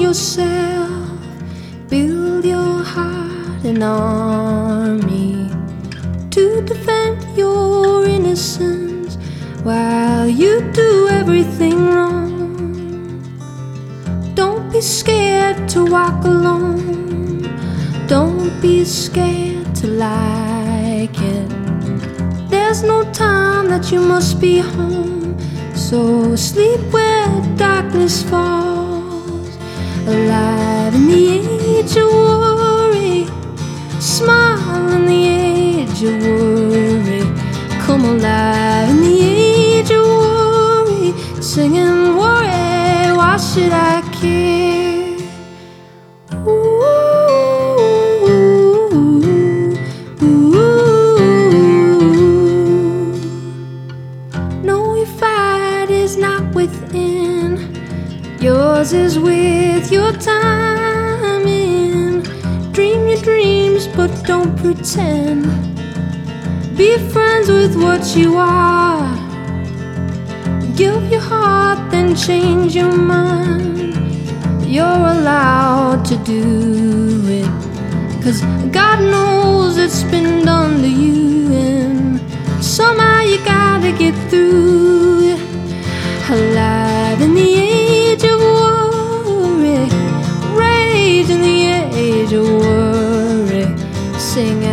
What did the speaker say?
yourself, build your heart an army to defend your innocence while you do everything wrong. Don't be scared to walk alone. Don't be scared to like it. There's no time that you must be home. So sleep where darkness falls. Alive in the age of worry. Smile in the age of worry. Come alive in the age of worry. Singing worry, why should I care? Ooh, ooh, ooh. No, your fight is not within. Yours is with your time in. Dream your dreams, but don't pretend. Be friends with what you are. Give your heart, then change your mind. You're allowed to do it, 'cause God knows it's been done to you, and somehow you gotta get through it. Alive in the age of worry, rage in the age of worry. Sing